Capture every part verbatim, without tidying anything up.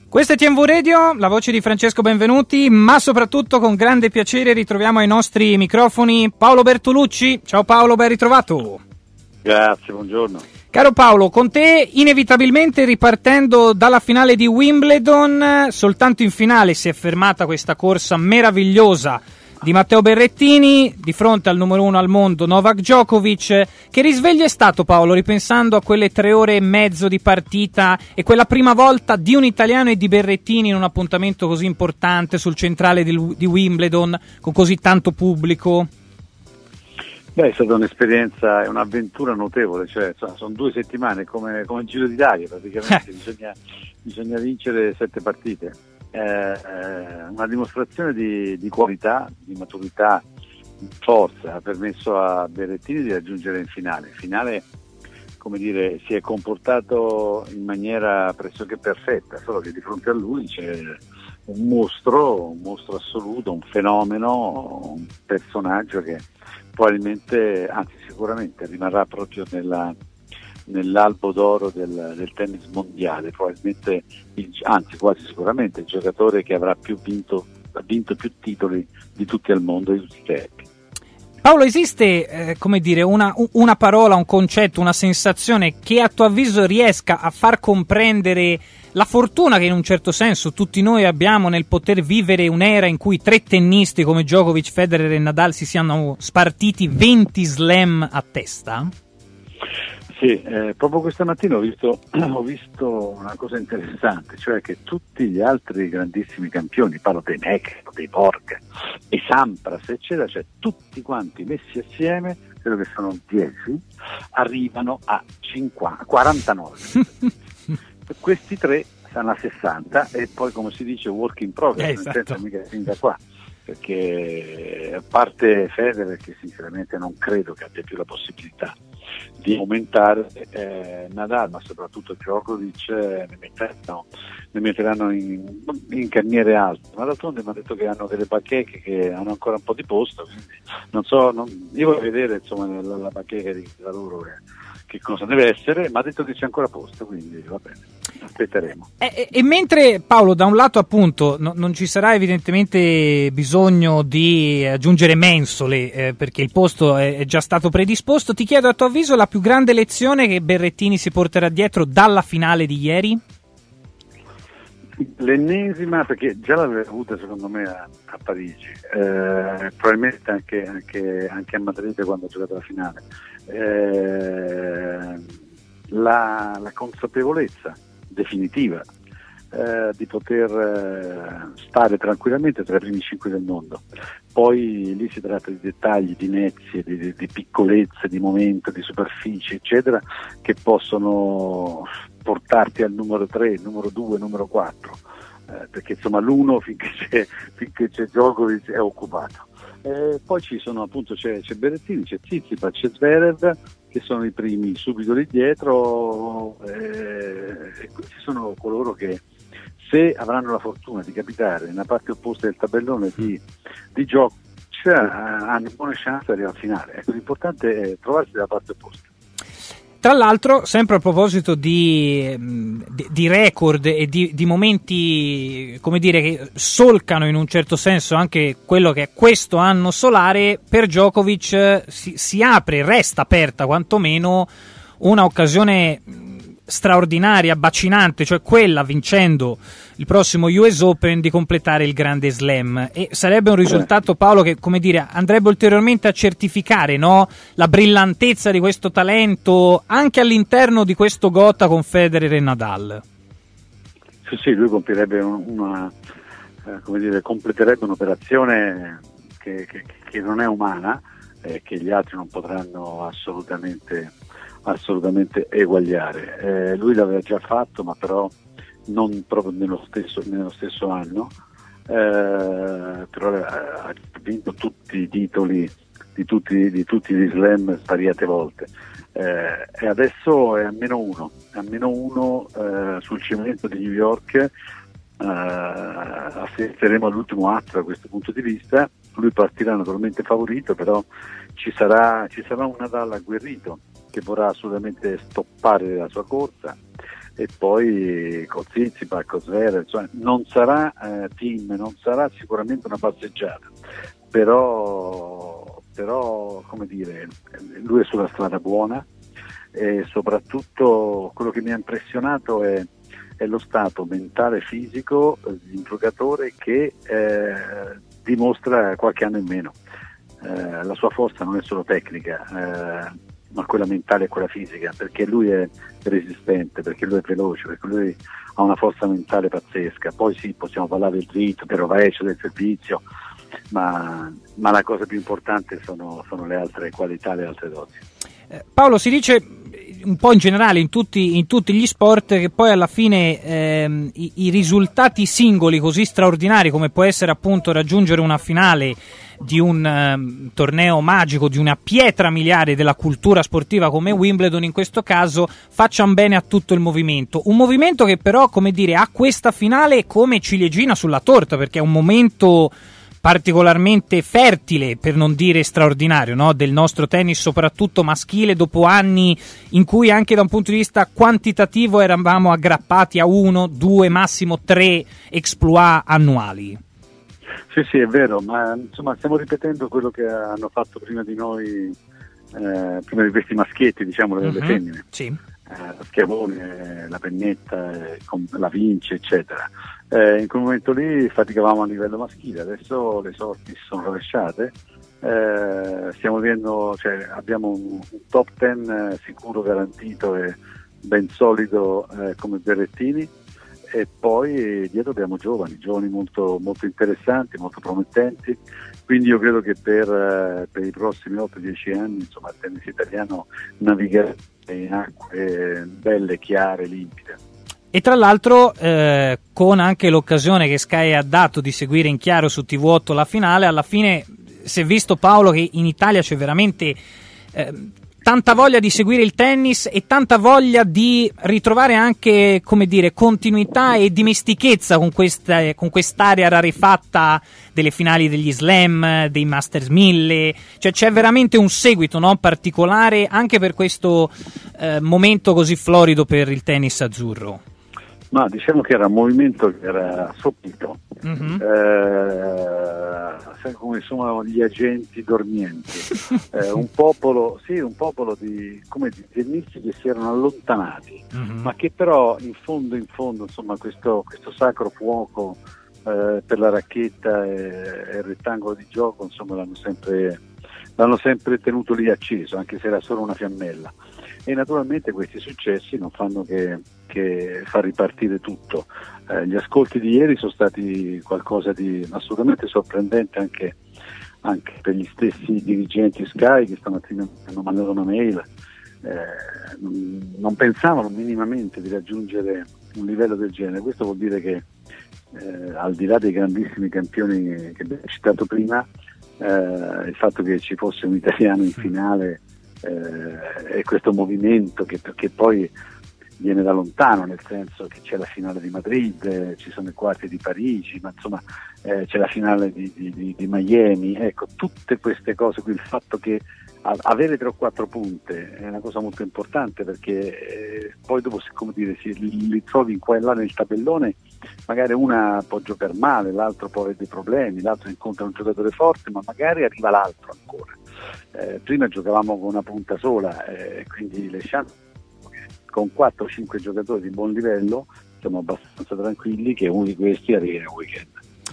Questo è T M V Radio, la voce di Francesco Benvenuti, ma soprattutto con grande piacere ritroviamo ai nostri microfoni Paolo Bertolucci. Ciao Paolo, ben ritrovato. Grazie, buongiorno. Caro Paolo, con te inevitabilmente ripartendo dalla finale di Wimbledon, soltanto in finale si è fermata questa corsa meravigliosa di Matteo Berrettini di fronte al numero uno al mondo Novak Djokovic. Che risveglio è stato, Paolo, ripensando a quelle tre ore e mezzo di partita e quella prima volta di un italiano e di Berrettini in un appuntamento così importante sul centrale di, di Wimbledon con così tanto pubblico? Beh, è stata un'esperienza e un'avventura notevole, cioè sono due settimane come, come il Giro d'Italia praticamente, bisogna, bisogna vincere sette partite. Eh, una dimostrazione di, di qualità, di maturità, di forza ha permesso a Berrettini di raggiungere in finale. In finale, come dire, si è comportato in maniera pressoché perfetta, solo che di fronte a lui c'è un mostro, un mostro assoluto, un fenomeno, un personaggio che probabilmente, anzi sicuramente rimarrà proprio nella nell'albo d'oro del, del tennis mondiale, probabilmente il, anzi quasi sicuramente il giocatore che avrà più vinto, ha vinto più titoli di tutti al mondo di tutti i tempi. Paolo, esiste eh, come dire una, una parola, un concetto, una sensazione che a tuo avviso riesca a far comprendere la fortuna che in un certo senso tutti noi abbiamo nel poter vivere un'era in cui tre tennisti come Djokovic, Federer e Nadal si siano spartiti venti slam a testa? Sì, eh, proprio questa mattina ho visto, ho visto una cosa interessante, cioè che tutti gli altri grandissimi campioni, parlo dei Neck, dei Borg, dei Sampras, eccetera, cioè tutti quanti messi assieme, credo che sono dieci, arrivano a cinquanta, quarantanove. Questi tre stanno a sessanta e poi, come si dice, work in progress, eh, esatto. Nel senso mica fin da qua. Perché a parte Federer, che sinceramente non credo che abbia più la possibilità di aumentare, eh, Nadal, ma soprattutto Djokovic eh, ne metteranno, ne metteranno in, in carniere alte, ma d'altronde mi ha detto che hanno delle bacheche che hanno ancora un po' di posto, quindi non so, non, io voglio vedere insomma la, la bacheca di da loro che, che cosa deve essere, ma ha detto che c'è ancora posto, quindi va bene, aspetteremo. E, e, e mentre Paolo, da un lato appunto no, non ci sarà evidentemente bisogno di aggiungere mensole eh, perché il posto è, è già stato predisposto, ti chiedo a tuo avviso la più grande lezione che Berrettini si porterà dietro dalla finale di ieri? L'ennesima, perché già l'aveva avuta secondo me a, a Parigi, eh, probabilmente anche, anche, anche a Madrid quando ha giocato la finale, eh, la, la consapevolezza definitiva eh, di poter eh, stare tranquillamente tra i primi cinque del mondo. Poi lì si tratta di dettagli, di inezie, di, di, di piccolezze, di momento, di superfici, eccetera, che possono portarti al numero tre, numero due, numero quattro, eh, perché insomma l'uno finché c'è, finché c'è Djokovic è occupato. Eh, poi ci sono appunto c'è, c'è Berrettini, c'è Tsitsipas, c'è Zverev, che sono i primi subito lì dietro, eh, e questi sono coloro che, se avranno la fortuna di capitare nella parte opposta del tabellone di, di Djokovic, hanno buone chance di arrivare al finale. Ecco, l'importante è trovarsi dalla parte opposta. Tra l'altro, sempre a proposito di, di, di record e di, di momenti, come dire, che solcano in un certo senso anche quello che è questo anno solare, per Djokovic si, si apre, resta aperta quantomeno una occasione straordinaria, bacinante, cioè quella, vincendo il prossimo U S Open, di completare il grande slam, e sarebbe un risultato, Paolo, che, come dire, andrebbe ulteriormente a certificare, no, la brillantezza di questo talento anche all'interno di questo Gotha con Federer e Nadal. Sì, sì, lui compirebbe una, eh, come dire, completerebbe un'operazione che, che, che non è umana, eh, che gli altri non potranno assolutamente assolutamente eguagliare. Eh, lui l'aveva già fatto, ma però non proprio nello stesso, nello stesso anno, eh, però ha vinto tutti i titoli di tutti, di tutti gli slam svariate volte, eh, e adesso è a meno uno, a meno uno eh, sul cemento di New York. Eh, assisteremo all'ultimo atto da questo punto di vista. Lui partirà naturalmente favorito, però ci sarà, ci sarà un Nadal agguerrito che vorrà assolutamente stoppare la sua corsa, e poi con Tsitsipas, con Zverev, insomma, non sarà eh, team, non sarà sicuramente una passeggiata, però, però come dire, lui è sulla strada buona e soprattutto quello che mi ha impressionato è, è lo stato mentale e fisico di un giocatore che eh, dimostra qualche anno in meno. Eh, la sua forza non è solo tecnica, eh, ma quella mentale e quella fisica, perché lui è resistente, perché lui è veloce, perché lui ha una forza mentale pazzesca. Poi sì, possiamo parlare del dritto, del rovescio, del servizio, ma, ma la cosa più importante sono, sono le altre qualità, le altre doti. Eh, Paolo, si dice un po' in generale in tutti, in tutti gli sport che poi alla fine ehm, i, i risultati singoli così straordinari come può essere appunto raggiungere una finale di un um, torneo magico, di una pietra miliare della cultura sportiva come Wimbledon in questo caso, facciano bene a tutto il movimento, un movimento che però, come dire, ha questa finale come ciliegina sulla torta, perché è un momento particolarmente fertile, per non dire straordinario, no? Del nostro tennis, soprattutto maschile, dopo anni in cui anche da un punto di vista quantitativo eravamo aggrappati a uno, due, massimo tre exploit annuali. Sì, sì, è vero, ma insomma stiamo ripetendo quello che hanno fatto prima di noi, eh, prima di questi maschietti, diciamo, delle mm-hmm. femmine. Sì. Eh, la Schiavone, la Pennetta, eh, la Vince, eccetera. Eh, in quel momento lì faticavamo a livello maschile, adesso le sorti si sono rovesciate, eh, stiamo vedendo, cioè, abbiamo un, un top ten eh, sicuro, garantito e ben solido eh, come Berrettini, e poi dietro abbiamo giovani, giovani molto, molto interessanti, molto promettenti, quindi io credo che per, eh, per i prossimi otto dieci anni insomma, il tennis italiano navigherà in acque belle, chiare, limpide. E tra l'altro eh, con anche l'occasione che Sky ha dato di seguire in chiaro su T V otto la finale, alla fine si è visto, Paolo, che in Italia c'è veramente eh, tanta voglia di seguire il tennis e tanta voglia di ritrovare anche, come dire, continuità e dimestichezza con, questa, con quest'area rarefatta delle finali degli Slam, dei Masters mille, cioè c'è veramente un seguito, no, particolare anche per questo eh, momento così florido per il tennis azzurro. Ma diciamo che era un movimento che era sopito, mm-hmm. eh, come sono gli agenti dormienti, eh, un popolo, sì, un popolo di, come di tennisti che si erano allontanati, mm-hmm. ma che però in fondo, in fondo, insomma, questo, questo sacro fuoco eh, per la racchetta e, e il rettangolo di gioco, insomma, l'hanno sempre, l'hanno sempre tenuto lì acceso, anche se era solo una fiammella. E naturalmente questi successi non fanno che, che far ripartire tutto. Eh, gli ascolti di ieri sono stati qualcosa di assolutamente sorprendente anche, anche per gli stessi dirigenti Sky, che stamattina hanno mandato una mail, eh, non, non pensavano minimamente di raggiungere un livello del genere. Questo vuol dire che eh, al di là dei grandissimi campioni che abbiamo citato prima, eh, il fatto che ci fosse un italiano in finale Eh, e questo movimento che, che poi viene da lontano, nel senso che c'è la finale di Madrid, eh, ci sono i quarti di Parigi, ma insomma eh, c'è la finale di, di, di Miami, ecco, tutte queste cose qui, il fatto che a, avere tre o quattro punte è una cosa molto importante, perché eh, poi dopo, come dire, si, li, li trovi in qua e là nel tabellone, magari una può giocare male, l'altro può avere dei problemi, l'altro incontra un giocatore forte, ma magari arriva l'altro ancora. Eh, prima giocavamo con una punta sola, eh, quindi le chance con quattro o cinque giocatori di buon livello siamo abbastanza tranquilli che uno di questi arrivi nel weekend.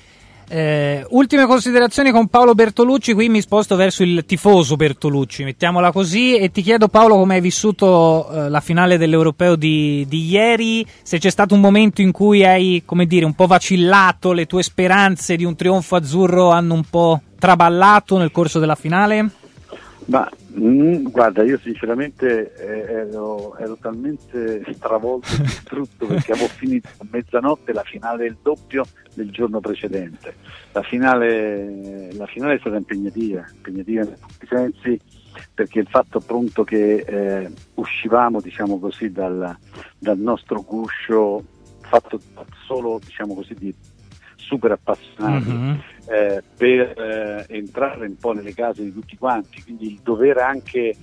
Eh, ultime considerazioni con Paolo Bertolucci, qui mi sposto verso il tifoso Bertolucci, mettiamola così, e ti chiedo, Paolo, come hai vissuto eh, la finale dell'Europeo di, di ieri, se c'è stato un momento in cui hai, come dire, un po' vacillato, le tue speranze di un trionfo azzurro hanno un po' traballato nel corso della finale? Ma mh, guarda, io sinceramente eh, ero, ero talmente stravolto e distrutto perché avevo finito a mezzanotte la finale del doppio del giorno precedente. La finale, la finale è stata impegnativa, impegnativa in tutti i sensi, perché il fatto appunto che eh, uscivamo, diciamo così, dal, dal nostro guscio fatto solo, diciamo così, di super appassionati, mm-hmm. eh, per eh, entrare un po' nelle case di tutti quanti, quindi il dover anche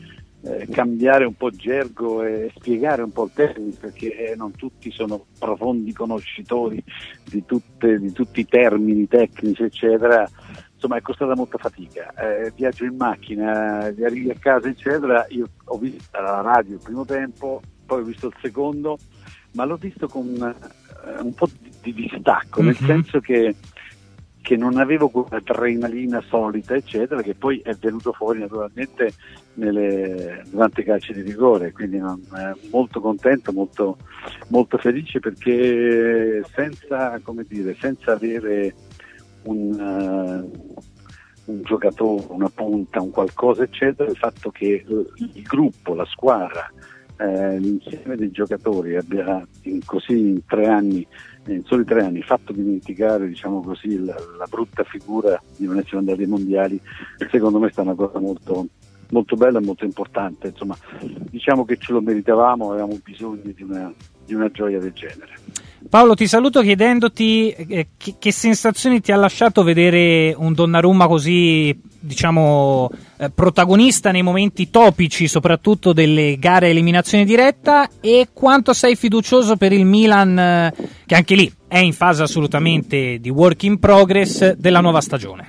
eh, cambiare un po' gergo e spiegare un po' il termine, perché eh, non tutti sono profondi conoscitori di, tutte, di tutti i termini tecnici eccetera. Insomma, è costata molta fatica. Eh, viaggio in macchina, arrivi a casa eccetera. Io ho visto la radio il primo tempo, poi ho visto il secondo, ma l'ho visto con uh, un po' di, di distacco, mm-hmm. nel senso che che non avevo quell'adrenalina solita eccetera, che poi è venuto fuori naturalmente nelle, durante i calci di rigore, quindi non, eh, molto contento, molto, molto felice, perché senza, come dire, senza avere un, uh, un giocatore, una punta, un qualcosa eccetera, il fatto che il gruppo, la squadra, eh, l'insieme dei giocatori abbia in, così in tre anni in soli tre anni fatto dimenticare, diciamo così, la, la brutta figura di non essere andati ai mondiali, secondo me è stata una cosa molto, molto bella e molto importante. Insomma, diciamo che ce lo meritavamo, avevamo bisogno di una, di una gioia del genere. Paolo, ti saluto chiedendoti eh, che, che sensazioni ti ha lasciato vedere un Donnarumma così, diciamo, eh, protagonista nei momenti topici, soprattutto delle gare a eliminazione diretta, e quanto sei fiducioso per il Milan, eh, che anche lì è in fase assolutamente di work in progress della nuova stagione.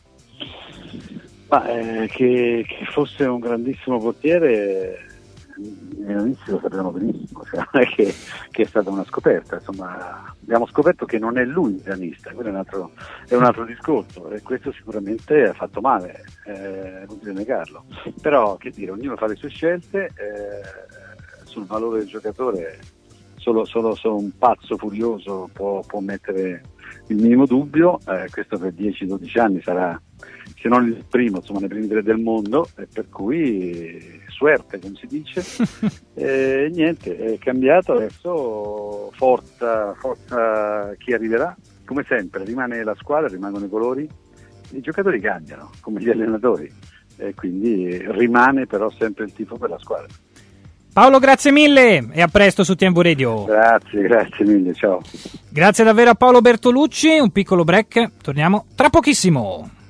Ma, eh, che, che fosse un grandissimo portiere all'inizio lo sapevamo benissimo, cioè non è che, che è stata una scoperta, insomma abbiamo scoperto che non è lui il pianista, quello è un altro, è un altro discorso, e questo sicuramente ha fatto male, eh, non bisogna negarlo, però che dire, ognuno fa le sue scelte, eh, sul valore del giocatore solo, solo, solo un pazzo furioso può, può mettere il minimo dubbio, eh, questo per dieci dodici anni sarà, se non il primo, insomma nei primi tre del mondo, e per cui suerte, come si dice. E niente, è cambiato, adesso forza, forza chi arriverà, come sempre rimane la squadra, rimangono i colori, i giocatori cambiano come gli allenatori, e quindi rimane però sempre il tifo per la squadra. Paolo, grazie mille e a presto su T M V Radio. Grazie, grazie mille, ciao. Grazie davvero a Paolo Bertolucci, un piccolo break, torniamo tra pochissimo.